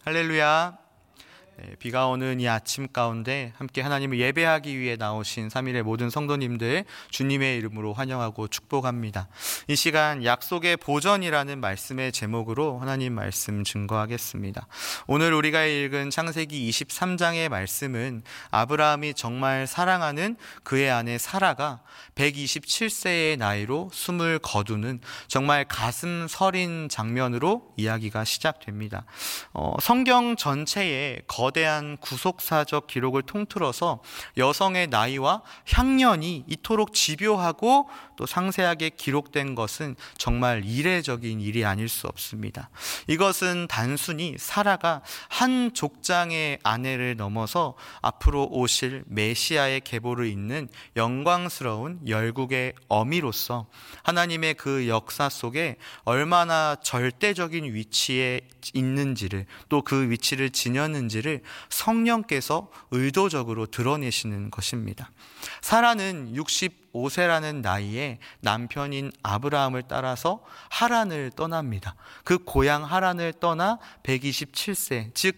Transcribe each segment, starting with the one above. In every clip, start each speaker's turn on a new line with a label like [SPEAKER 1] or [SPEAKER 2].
[SPEAKER 1] 할렐루야. 비가 오는 이 아침 가운데 함께 하나님을 예배하기 위해 나오신 3일의 모든 성도님들 주님의 이름으로 환영하고 축복합니다. 이 시간 약속의 보전이라는 말씀의 제목으로 하나님 말씀 증거하겠습니다. 오늘 우리가 읽은 창세기 23장의 말씀은 아브라함이 정말 사랑하는 그의 아내 사라가 127세의 나이로 숨을 거두는 정말 가슴 서린 장면으로 이야기가 시작됩니다. 성경 전체에 거대한 구속사적 기록을 통틀어서 여성의 나이와 향년이 이토록 집요하고 또 상세하게 기록된 것은 정말 이례적인 일이 아닐 수 없습니다. 이것은 단순히 사라가 한 족장의 아내를 넘어서 앞으로 오실 메시아의 계보를 잇는 영광스러운 열국의 어미로서 하나님의 그 역사 속에 얼마나 절대적인 위치에 있는지를, 또 그 위치를 지녔는지를 성령께서 의도적으로 드러내시는 것입니다. 사라는 65세라는 나이에 남편인 아브라함을 따라서 하란을 떠납니다. 그 고향 하란을 떠나 127세, 즉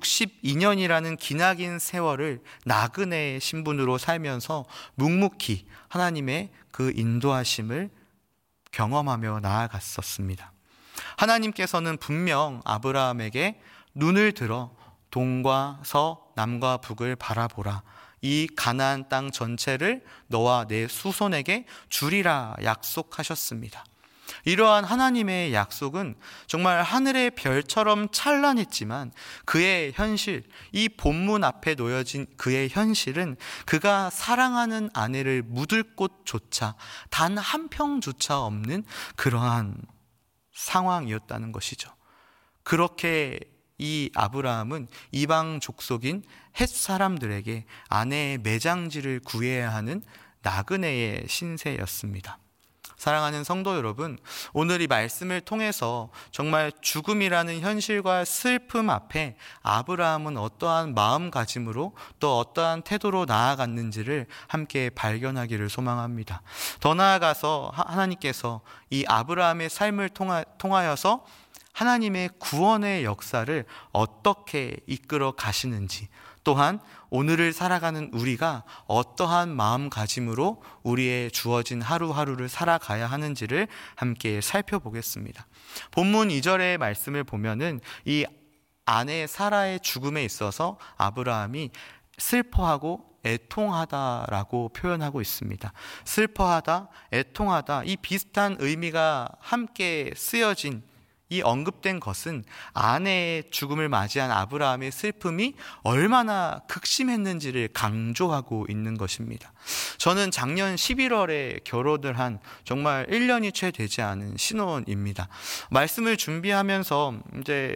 [SPEAKER 1] 62년이라는 기나긴 세월을 나그네의 신분으로 살면서 묵묵히 하나님의 그 인도하심을 경험하며 나아갔었습니다. 하나님께서는 분명 아브라함에게 눈을 들어 동과 서, 남과 북을 바라보라. 이 가나안 땅 전체를 너와 내 후손에게 주리라 약속하셨습니다. 이러한 하나님의 약속은 정말 하늘의 별처럼 찬란했지만 그의 현실, 이 본문 앞에 놓여진 그의 현실은 그가 사랑하는 아내를 묻을 곳조차 단 한 평조차 없는 그러한 상황이었다는 것이죠. 그렇게 이 아브라함은 이방 족속인 헷 사람들에게 아내의 매장지를 구해야 하는 나그네의 신세였습니다. 사랑하는 성도 여러분, 오늘 이 말씀을 통해서 정말 죽음이라는 현실과 슬픔 앞에 아브라함은 어떠한 마음가짐으로 또 어떠한 태도로 나아갔는지를 함께 발견하기를 소망합니다. 더 나아가서 하나님께서 이 아브라함의 삶을 통하여서 하나님의 구원의 역사를 어떻게 이끌어 가시는지, 또한 오늘을 살아가는 우리가 어떠한 마음가짐으로 우리의 주어진 하루하루를 살아가야 하는지를 함께 살펴보겠습니다. 본문 2절의 말씀을 보면은 이 아내 사라의 죽음에 있어서 아브라함이 슬퍼하고 애통하다라고 표현하고 있습니다. 슬퍼하다, 애통하다, 이 비슷한 의미가 함께 쓰여진 이 언급된 것은 아내의 죽음을 맞이한 아브라함의 슬픔이 얼마나 극심했는지를 강조하고 있는 것입니다. 저는 작년 11월에 결혼을 한 정말 1년이 채 되지 않은 신혼입니다. 말씀을 준비하면서 이제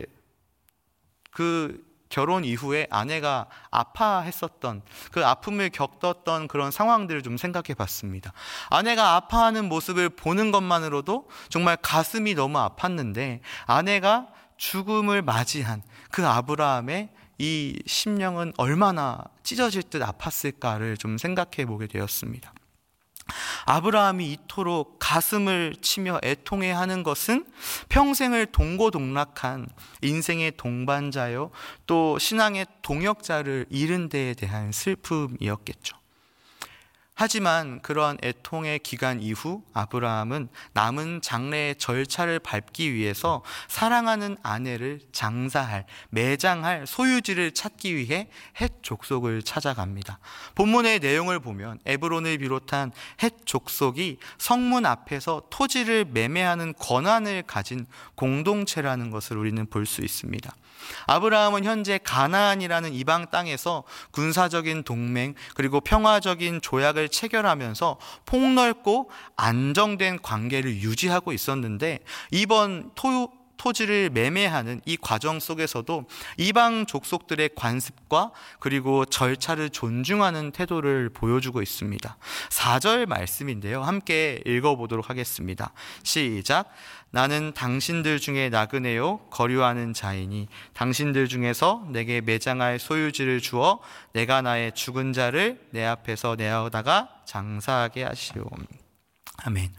[SPEAKER 1] 그 결혼 이후에 아내가 아파했었던 그 아픔을 겪었던 그런 상황들을 좀 생각해 봤습니다. 아내가 아파하는 모습을 보는 것만으로도 정말 가슴이 너무 아팠는데 아내가 죽음을 맞이한 그 아브라함의 이 심령은 얼마나 찢어질 듯 아팠을까를 좀 생각해 보게 되었습니다. 아브라함이 이토록 가슴을 치며 애통해하는 것은 평생을 동고동락한 인생의 동반자요, 또 신앙의 동역자를 잃은 데에 대한 슬픔이었겠죠. 하지만 그러한 애통의 기간 이후 아브라함은 남은 장래의 절차를 밟기 위해서 사랑하는 아내를 장사할, 매장할 소유지를 찾기 위해 헷 족속을 찾아갑니다. 본문의 내용을 보면 에브론을 비롯한 헷 족속이 성문 앞에서 토지를 매매하는 권한을 가진 공동체라는 것을 우리는 볼 수 있습니다. 아브라함은 현재 가나안이라는 이방 땅에서 군사적인 동맹 그리고 평화적인 조약을 체결하면서 폭넓고 안정된 관계를 유지하고 있었는데, 이번 토지를 매매하는 이 과정 속에서도 이방 족속들의 관습과 그리고 절차를 존중하는 태도를 보여주고 있습니다. 4절 말씀인데요, 함께 읽어보도록 하겠습니다. 시작. 나는 당신들 중에 나그네요 거류하는 자이니 당신들 중에서 내게 매장할 소유지를 주어 내가 나의 죽은 자를 내 앞에서 내어다가 장사하게 하시오. 아멘.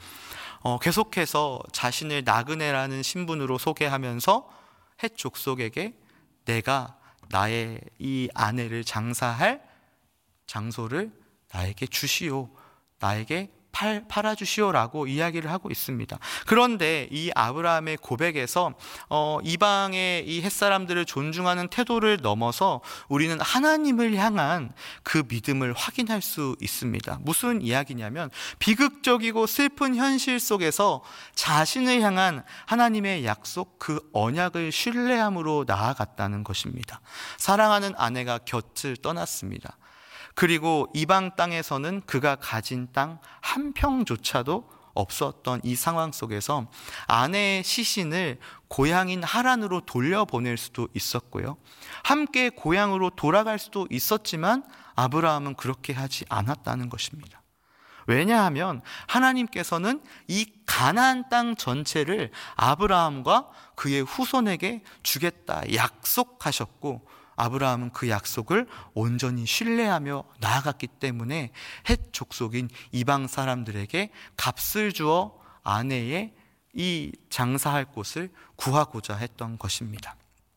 [SPEAKER 1] 계속해서 자신을 나그네라는 신분으로 소개하면서 헷 족속에게 내가 나의 이 아내를 장사할 장소를 나에게 주시오, 나에게 팔아주시오라고 이야기를 하고 있습니다. 그런데 이 아브라함의 고백에서 이방의 이 햇사람들을 존중하는 태도를 넘어서 우리는 하나님을 향한 그 믿음을 확인할 수 있습니다. 무슨 이야기냐면 비극적이고 슬픈 현실 속에서 자신을 향한 하나님의 약속, 그 언약을 신뢰함으로 나아갔다는 것입니다. 사랑하는 아내가 곁을 떠났습니다. 그리고 이방 땅에서는 그가 가진 땅 한 평조차도 없었던 이 상황 속에서 아내의 시신을 고향인 하란으로 돌려보낼 수도 있었고요, 함께 고향으로 돌아갈 수도 있었지만 아브라함은 그렇게 하지 않았다는 것입니다. 왜냐하면 하나님께서는 이 가나안 땅 전체를 아브라함과 그의 후손에게 주겠다 약속하셨고, 아브라함은 그 약속을 온전히 신뢰하며 나아갔기 때문에 헷 족속인 이방 사람들에게 값을 주어 아내의 이 장사할 곳을 구하고자 했던 것입니다.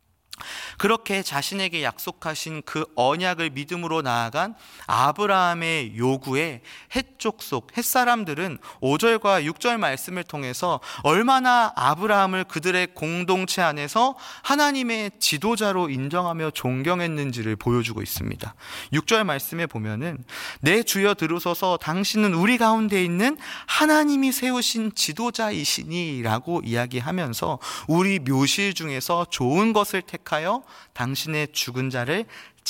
[SPEAKER 1] 그렇게 자신에게 약속하신 그 언약을 믿음으로 나아간 아브라함의 요구에 헷 족속, 헷사람들은 5절과 6절 말씀을 통해서 얼마나 아브라함을 그들의 공동체 안에서 하나님의 지도자로 인정하며 존경했는지를 보여주고 있습니다. 6절 말씀에 보면은 내 주여 들으소서, 당신은 우리 가운데 있는 하나님이 세우신 지도자이시니 라고 이야기하면서 우리 묘실 중에서 좋은 것을 택하여 당신의 죽은 자를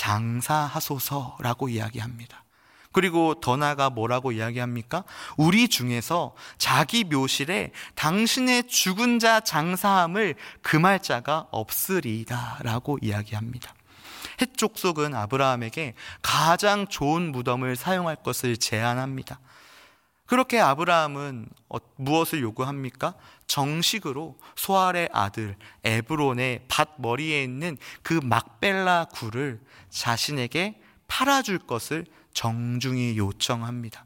[SPEAKER 1] 장사하소서라고 이야기합니다. 그리고 더 나아가 뭐라고 이야기합니까? 우리 중에서 자기 묘실에 당신의 죽은 자 장사함을 금할 자가 없으리라 라고 이야기합니다. 헷 족속은 아브라함에게 가장 좋은 무덤을 사용할 것을 제안합니다. 그렇게 아브라함은 무엇을 요구합니까? 정식으로 소알의 아들 에브론의 밭 머리에 있는 그 막벨라 굴을 자신에게 팔아줄 것을 정중히 요청합니다.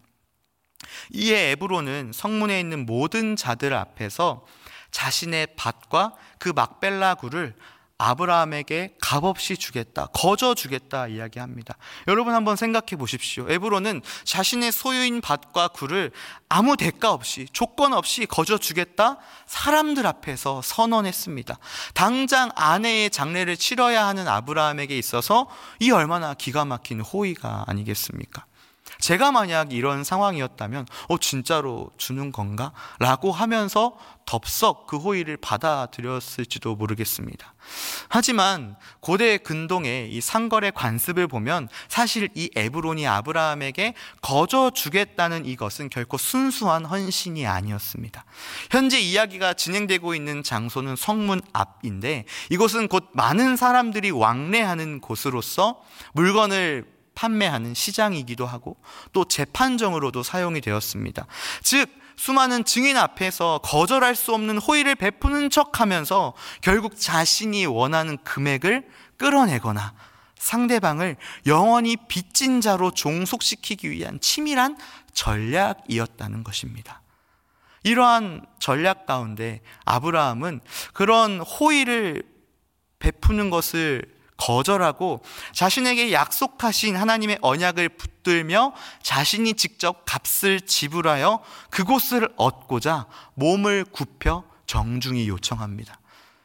[SPEAKER 1] 이에 에브론은 성문에 있는 모든 자들 앞에서 자신의 밭과 그 막벨라 굴을 아브라함에게 값없이 주겠다, 거저 주겠다 이야기합니다. 여러분 한번 생각해 보십시오. 에브론은 자신의 소유인 밭과 굴을 아무 대가 없이, 조건 없이 거저 주겠다 사람들 앞에서 선언했습니다. 당장 아내의 장례를 치러야 하는 아브라함에게 있어서 이 얼마나 기가 막힌 호의가 아니겠습니까? 제가 만약 이런 상황이었다면 진짜로 주는 건가? 라고 하면서 덥석 그 호의를 받아들였을지도 모르겠습니다. 하지만 고대 근동의 이 상거래 관습을 보면 사실 이 에브론이 아브라함에게 거저 주겠다는 이것은 결코 순수한 헌신이 아니었습니다. 현재 이야기가 진행되고 있는 장소는 성문 앞인데, 이곳은 곧 많은 사람들이 왕래하는 곳으로서 물건을 판매하는 시장이기도 하고 또 재판정으로도 사용이 되었습니다. 즉 수많은 증인 앞에서 거절할 수 없는 호의를 베푸는 척하면서 결국 자신이 원하는 금액을 끌어내거나 상대방을 영원히 빚진 자로 종속시키기 위한 치밀한 전략이었다는 것입니다. 이러한 전략 가운데 아브라함은 그런 호의를 베푸는 것을 거절하고 자신에게 약속하신 하나님의 언약을 붙들며 자신이 직접 값을 지불하여 그곳을 얻고자 몸을 굽혀 정중히 요청합니다.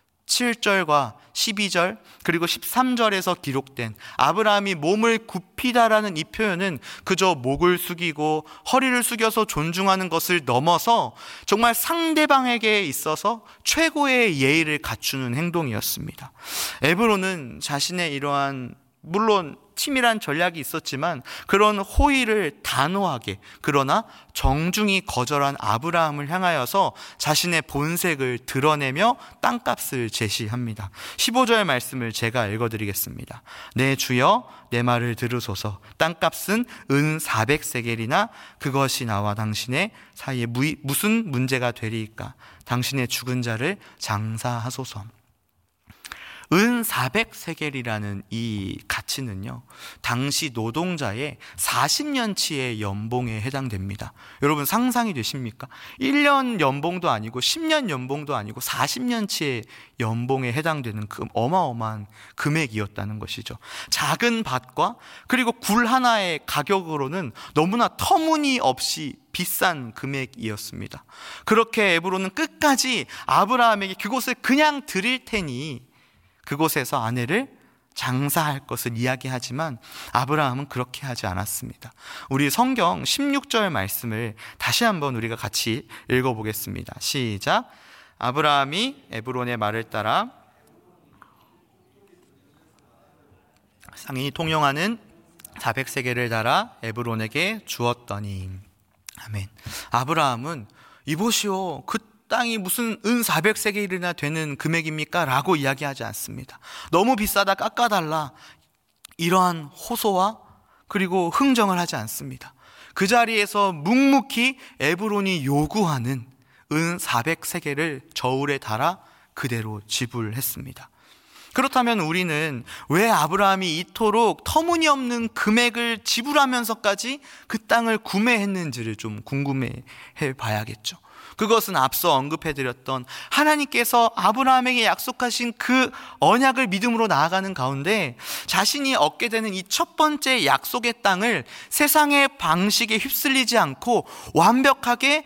[SPEAKER 1] 7절과 12절 그리고 13절에서 기록된 아브라함이 몸을 굽히다라는 이 표현은 그저 목을 숙이고 허리를 숙여서 존중하는 것을 넘어서 정말 상대방에게 있어서 최고의 예의를 갖추는 행동이었습니다. 에브론은 자신의 이러한, 물론 치밀한 전략이 있었지만 그런 호의를 단호하게 그러나 정중히 거절한 아브라함을 향하여서 자신의 본색을 드러내며 땅값을 제시합니다. 15절 말씀을 제가 읽어드리겠습니다. 내 주여 내 말을 들으소서. 땅값은 은 400세겔이나 그것이 나와 당신의 사이에 무슨 문제가 되리이까? 당신의 죽은 자를 장사하소서. 은 400세겔이라는 이 가치는요, 당시 노동자의 40년치의 연봉에 해당됩니다. 여러분 상상이 되십니까? 1년 연봉도 아니고 10년 연봉도 아니고 40년치의 연봉에 해당되는 그 어마어마한 금액이었다는 것이죠. 작은 밭과 그리고 굴 하나의 가격으로는 너무나 터무니없이 비싼 금액이었습니다. 그렇게 에브론은 끝까지 아브라함에게 그곳을 그냥 드릴 테니 그곳에서 아내를 장사할 것을 이야기하지만 아브라함은 그렇게 하지 않았습니다. 우리 성경 16절 말씀을 다시 한번 우리가 같이 읽어보겠습니다. 시작. 아브라함이 에브론의 말을 따라 상인이 통용하는 400세겔을 달아 에브론에게 주었더니. 아멘. 아브라함은 이보시오, 그 땅이 무슨 은 400세겔이나 되는 금액입니까? 라고 이야기하지 않습니다. 너무 비싸다, 깎아달라, 이러한 호소와 그리고 흥정을 하지 않습니다. 그 자리에서 묵묵히 에브론이 요구하는 은 400세겔을 저울에 달아 그대로 지불했습니다. 그렇다면 우리는 왜 아브라함이 이토록 터무니없는 금액을 지불하면서까지 그 땅을 구매했는지를 좀 궁금해 봐야겠죠. 그것은 앞서 언급해드렸던 하나님께서 아브라함에게 약속하신 그 언약을 믿음으로 나아가는 가운데 자신이 얻게 되는 이 첫 번째 약속의 땅을 세상의 방식에 휩쓸리지 않고 완벽하게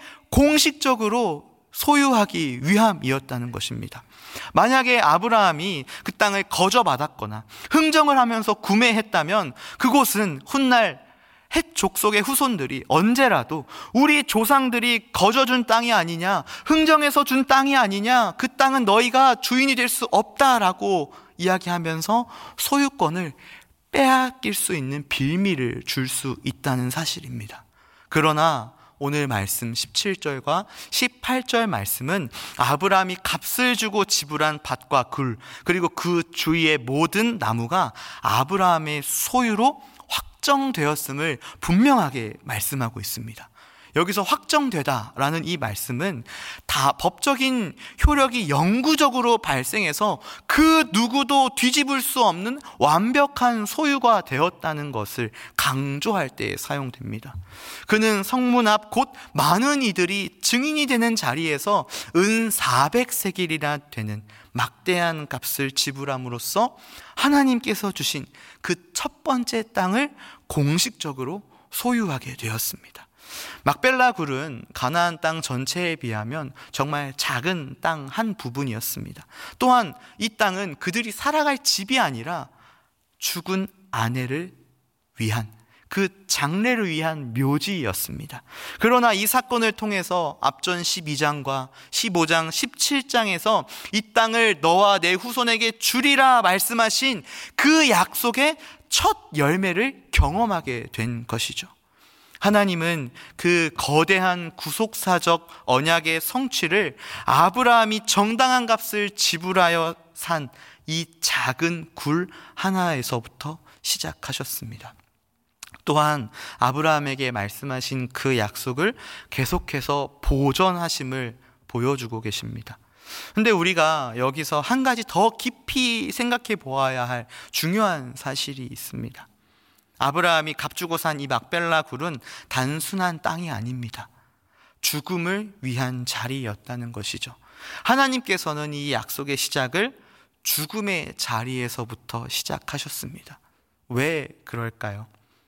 [SPEAKER 1] 공식적으로 소유하기 위함이었다는 것입니다. 만약에 아브라함이 그 땅을 거저받았거나 흥정을 하면서 구매했다면 그곳은 훗날 헷 족속의 후손들이 언제라도 우리 조상들이 거저준 땅이 아니냐, 흥정해서 준 땅이 아니냐, 그 땅은 너희가 주인이 될 수 없다라고 이야기하면서 소유권을 빼앗길 수 있는 빌미를 줄 수 있다는 사실입니다. 그러나 오늘 말씀 17절과 18절 말씀은 아브라함이 값을 주고 지불한 밭과 굴 그리고 그 주위의 모든 나무가 아브라함의 소유로 확정되었음을 분명하게 말씀하고 있습니다. 여기서 확정되다라는 이 말씀은 다 법적인 효력이 영구적으로 발생해서 그 누구도 뒤집을 수 없는 완벽한 소유가 되었다는 것을 강조할 때 사용됩니다. 그는 성문 앞 곧 많은 이들이 증인이 되는 자리에서 은 400세겔이나 되는 막대한 값을 지불함으로써 하나님께서 주신 그 첫 번째 땅을 공식적으로 소유하게 되었습니다. 막벨라 굴은 가나안 땅 전체에 비하면 정말 작은 땅 한 부분이었습니다. 또한 이 땅은 그들이 살아갈 집이 아니라 죽은 아내를 위한, 그 장례를 위한 묘지였습니다. 그러나 이 사건을 통해서 앞전 12장과 15장, 17장에서 이 땅을 너와 내 후손에게 주리라 말씀하신 그 약속의 첫 열매를 경험하게 된 것이죠. 하나님은 그 거대한 구속사적 언약의 성취를 아브라함이 정당한 값을 지불하여 산 이 작은 굴 하나에서부터 시작하셨습니다. 또한 아브라함에게 말씀하신 그 약속을 계속해서 보존하심을 보여주고 계십니다. 근데 우리가 여기서 한 가지 더 깊이 생각해 보아야 할 중요한 사실이 있습니다. 아브라함이 값주고 산 이 막벨라 굴은 단순한 땅이 아닙니다. 죽음을 위한 자리였다는 것이죠. 하나님께서는 이 약속의 시작을 죽음의 자리에서부터 시작하셨습니다. 왜 그럴까요?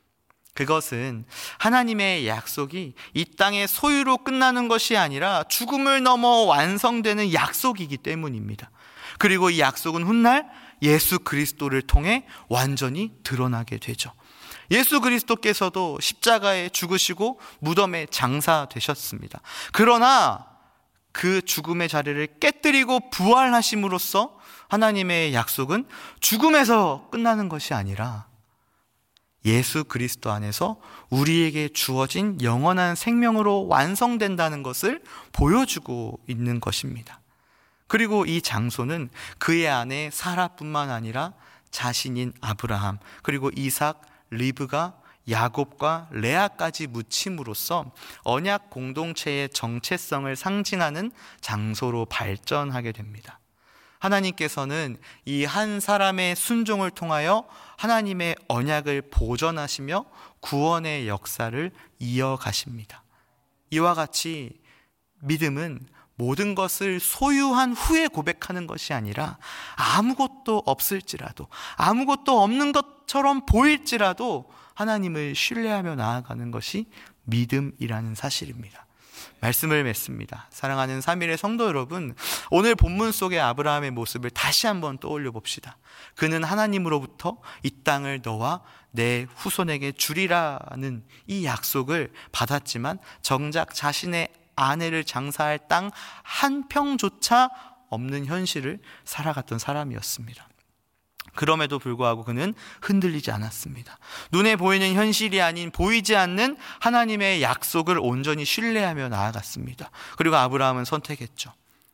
[SPEAKER 1] 그것은 하나님의 약속이 이 땅의 소유로 끝나는 것이 아니라 죽음을 넘어 완성되는 약속이기 때문입니다. 그리고 이 약속은 훗날 예수 그리스도를 통해 완전히 드러나게 되죠. 예수 그리스도께서도 십자가에 죽으시고 무덤에 장사되셨습니다. 그러나 그 죽음의 자리를 깨뜨리고 부활하심으로써 하나님의 약속은 죽음에서 끝나는 것이 아니라 예수 그리스도 안에서 우리에게 주어진 영원한 생명으로 완성된다는 것을 보여주고 있는 것입니다. 그리고 이 장소는 그의 아내 사라뿐만 아니라 자신인 아브라함, 그리고 이삭, 리브가, 야곱과 레아까지 묻힘으로써 언약 공동체의 정체성을 상징하는 장소로 발전하게 됩니다. 하나님께서는 이 한 사람의 순종을 통하여 하나님의 언약을 보전하시며 구원의 역사를 이어가십니다. 이와 같이 믿음은 모든 것을 소유한 후에 고백하는 것이 아니라 아무것도 없을지라도, 아무것도 없는 것처럼 보일지라도 하나님을 신뢰하며 나아가는 것이 믿음이라는 사실입니다. 말씀을 맺습니다. 사랑하는 3일의 성도 여러분, 오늘 본문 속의 아브라함의 모습을 다시 한번 떠올려 봅시다. 그는 하나님으로부터 이 땅을 너와 내 후손에게 주리라는 이 약속을 받았지만 정작 자신의 아내를 장사할 땅 한 평조차 없는 현실을 살아갔던 사람이었습니다. 그럼에도 불구하고 그는 흔들리지 않았습니다. 눈에 보이는 현실이 아닌 보이지 않는 하나님의 약속을 온전히 신뢰하며 나아갔습니다. 그리고 아브라함은 선택했죠.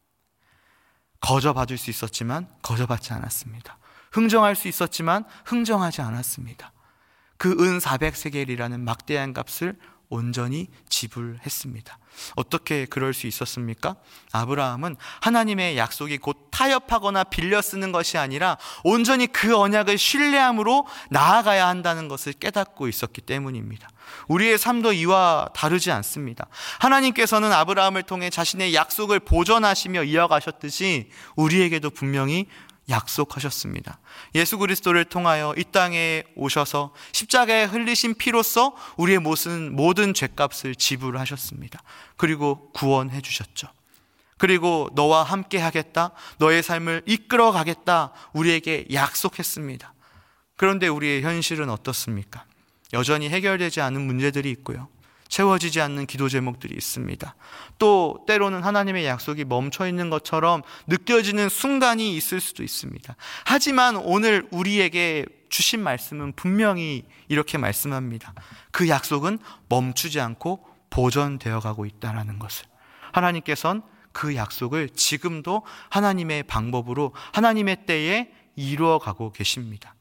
[SPEAKER 1] 거저받을 수 있었지만 거저받지 않았습니다. 흥정할 수 있었지만 흥정하지 않았습니다. 그 은 400세겔이라는 막대한 값을 온전히 지불했습니다. 어떻게 그럴 수 있었습니까? 아브라함은 하나님의 약속이 곧 타협하거나 빌려 쓰는 것이 아니라 온전히 그 언약을 신뢰함으로 나아가야 한다는 것을 깨닫고 있었기 때문입니다. 우리의 삶도 이와 다르지 않습니다. 하나님께서는 아브라함을 통해 자신의 약속을 보전하시며 이어가셨듯이 우리에게도 분명히 약속하셨습니다. 예수 그리스도를 통하여 이 땅에 오셔서 십자가에 흘리신 피로써 우리의 모든 죄값을 지불하셨습니다. 그리고 구원해 주셨죠. 그리고 너와 함께 하겠다, 너의 삶을 이끌어 가겠다 우리에게 약속했습니다. 그런데 우리의 현실은 어떻습니까? 여전히 해결되지 않은 문제들이 있고요, 채워지지 않는 기도 제목들이 있습니다. 또 때로는 하나님의 약속이 멈춰 있는 것처럼 느껴지는 순간이 있을 수도 있습니다. 하지만 오늘 우리에게 주신 말씀은 분명히 이렇게 말씀합니다. 그 약속은 멈추지 않고 보존되어 가고 있다는 것을. 하나님께서는 그 약속을 지금도 하나님의 방법으로 하나님의 때에 이루어 가고 계십니다.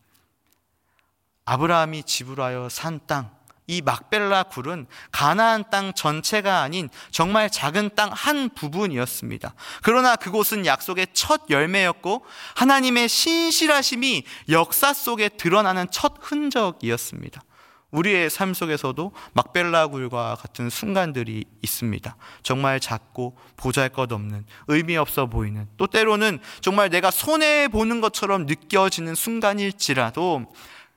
[SPEAKER 1] 아브라함이 지불하여 산 땅, 이 막벨라 굴은 가나안 땅 전체가 아닌 정말 작은 땅 한 부분이었습니다. 그러나 그곳은 약속의 첫 열매였고 하나님의 신실하심이 역사 속에 드러나는 첫 흔적이었습니다. 우리의 삶 속에서도 막벨라 굴과 같은 순간들이 있습니다. 정말 작고 보잘것없는, 의미 없어 보이는, 또 때로는 정말 내가 손해보는 것처럼 느껴지는 순간일지라도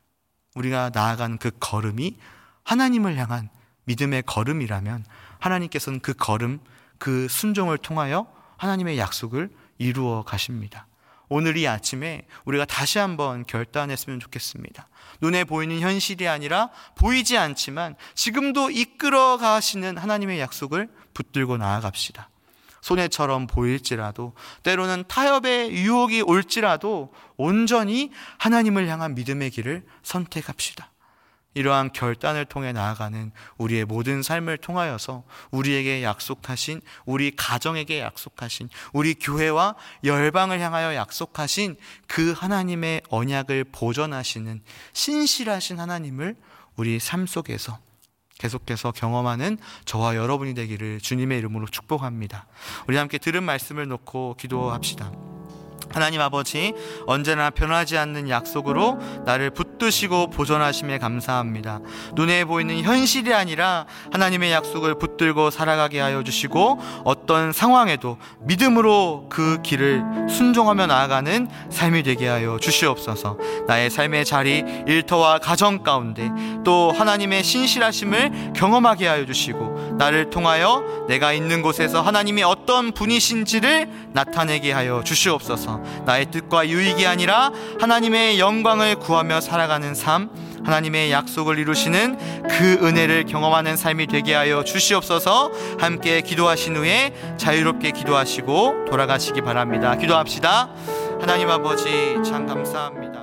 [SPEAKER 1] 우리가 나아가는 그 걸음이 하나님을 향한 믿음의 걸음이라면 하나님께서는 그 걸음, 그 순종을 통하여 하나님의 약속을 이루어 가십니다. 오늘 이 아침에 우리가 다시 한번 결단했으면 좋겠습니다. 눈에 보이는 현실이 아니라 보이지 않지만 지금도 이끌어 가시는 하나님의 약속을 붙들고 나아갑시다. 손해처럼 보일지라도, 때로는 타협의 유혹이 올지라도 온전히 하나님을 향한 믿음의 길을 선택합시다. 이러한 결단을 통해 나아가는 우리의 모든 삶을 통하여서 우리에게 약속하신, 우리 가정에게 약속하신, 우리 교회와 열방을 향하여 약속하신 그 하나님의 언약을 보전하시는 신실하신 하나님을 우리 삶 속에서 계속해서 경험하는 저와 여러분이 되기를 주님의 이름으로 축복합니다. 우리 함께 들은 말씀을 놓고 기도합시다. 하나님 아버지, 언제나 변하지 않는 약속으로 나를 붙드시고 보존하심에 감사합니다. 눈에 보이는 현실이 아니라 하나님의 약속을 붙들고 살아가게 하여 주시고 어떤 상황에도 믿음으로 그 길을 순종하며 나아가는 삶이 되게 하여 주시옵소서. 나의 삶의 자리, 일터와 가정 가운데 또 하나님의 신실하심을 경험하게 하여 주시고 나를 통하여 내가 있는 곳에서 하나님이 어떤 분이신지를 나타내게 하여 주시옵소서. 나의 뜻과 유익이 아니라 하나님의 영광을 구하며 살아가는 삶, 하나님의 약속을 이루시는 그 은혜를 경험하는 삶이 되게 하여 주시옵소서. 함께 기도하신 후에 자유롭게 기도하시고 돌아가시기 바랍니다. 기도합시다. 하나님 아버지, 참 감사합니다.